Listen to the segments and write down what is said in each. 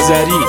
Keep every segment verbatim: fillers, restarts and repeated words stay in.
نظری.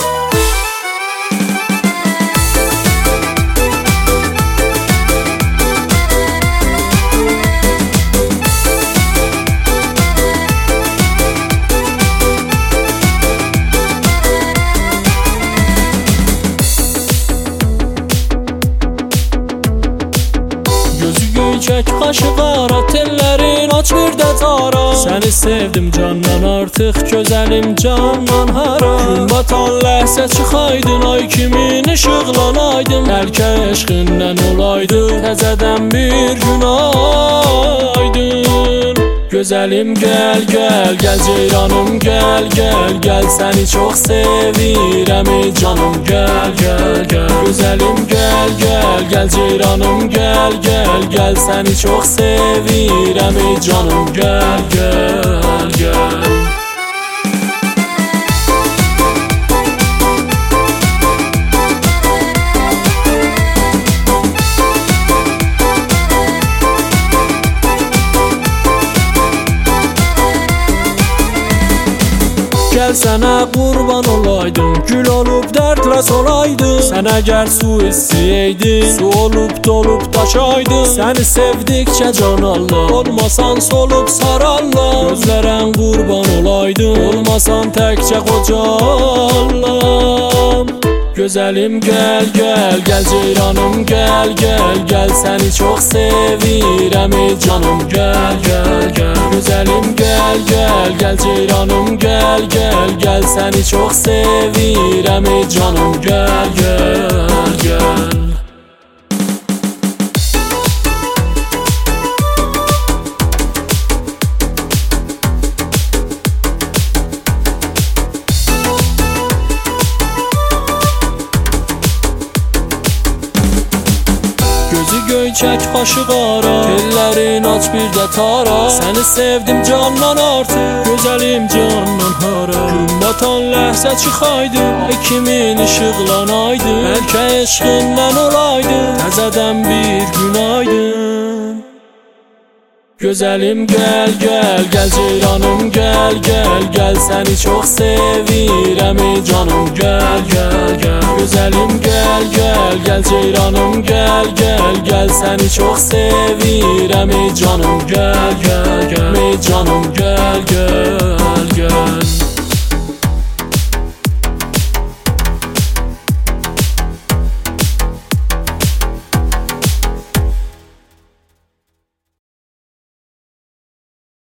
Çək qaşı qara, tellərin aç bir də tara. Səni sevdim candan artıq, gözəlim candan hara. Gün batan ləhsə çıxaydın, ay kimin işıqlanaydın. Bəlkə eşqindən olaydı, təzədən bir gün aydın. Gözəlim gəl, gəl, gəl ceyranım, gəl, gəl, gəl. Səni çox sevirəm ey canım, gəl, gəl, gəl. Gözəlim gəl, gəl, gəl ceyranım, gəl, gəl, gəl. Səni çox sevirəm ey canım, gəl, gəl, gəl. Gəl sənə qurban olaydım, gül olub dərdlə solaydım. Sən əgər su istəydin, su olub dolub daşaydın. Səni sevdikcə can Allah, olmasan solub sarallar. Gözlərən qurban olaydım, olmasan təkcə qocallar. Gözəlim gəl, gəl, gəl ceyranım, gəl, gəl, gəl. Səni çox sevirəm ey canım, gəl, gəl, gəl. Gözəlim gəl, gəl, gəl ceyranım, gəl, gəl, gəl. Səni çox sevirəm ey canım, gəl, gəl, gəl. Çək qaşı qara, tellərin aç bir də tara. Səni sevdim candan artıq, gözəlim candan hara. Gün batan ləhsə çıxaydı, ay kimin işıqlanaydı. Bəlkə eşqindən olaydı, təzədən bir gün aydın. Gözəlim gəl, gəl, gəl ceyranım, gəl, gəl, gəl. Səni çox sevirəm ey canım, gəl, gəl, gəl. Gözəlim gəl, gəl, gəl ceyranım, gəl, gəl, gəl. Səni çox sevirəm ey canım, gəl, gəl, gəl. Ey canım, gəl, gəl, gəl.